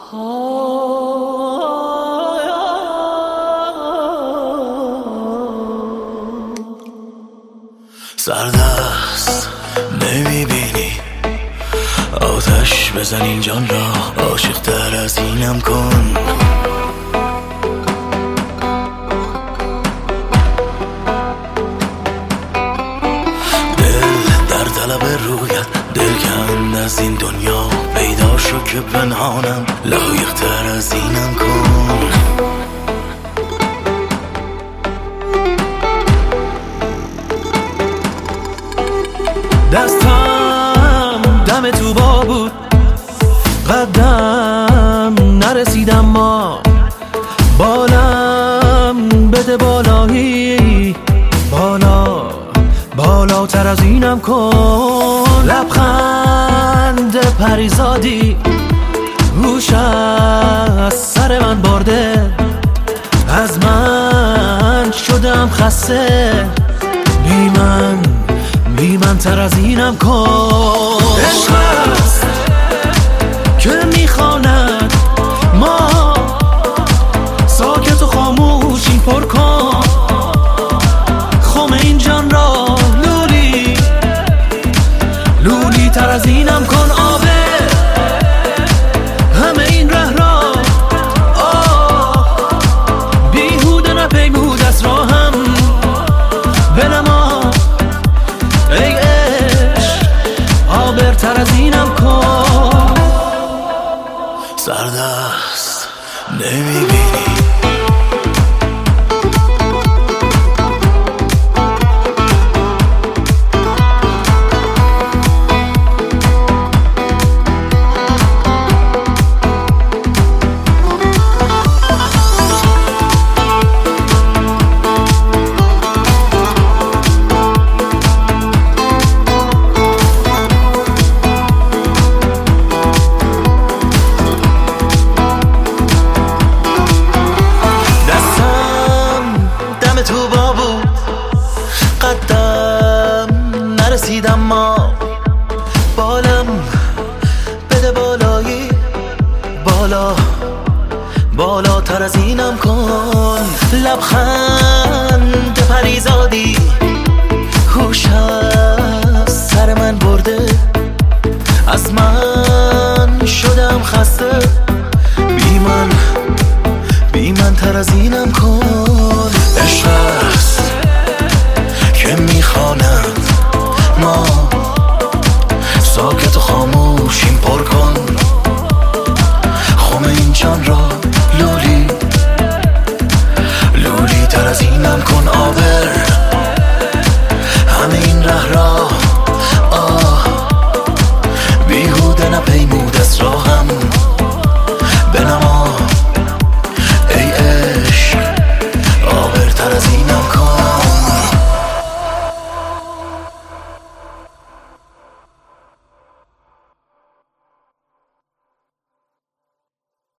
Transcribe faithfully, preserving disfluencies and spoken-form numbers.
سردست نمیبینی آتش بزن این جان را، عاشق تر از اینم کن. دل در طلب رویت، دل کند از این دنیا، پیدا شو که پنهانم، لایق تر از اینم کن. دستم دم تو با بود، قدم نرسیدم، ما بالم بده بالایی، بالا بالاتر از اینم کن. لبخند پریزادی هوش از سر من برده، از من شدم خسته، بی من بی من تر از اینم کن. عشق است که میخواند ما ساکت و خاموشی پر کن، خم این جان را لولی لولی تر از اینم کن. آبه همه این ره را، آه بیهوده نپیمود از راهم بنما، ای عشق آبرتر از اینم کن. سردست نمیبینی تو با بود، قدم نرسیدم، ما بالم بده بالایی، بالا بالاتر از اینم کن. لبخند پریزادی هوش از سر من برده، از من شدم خسته،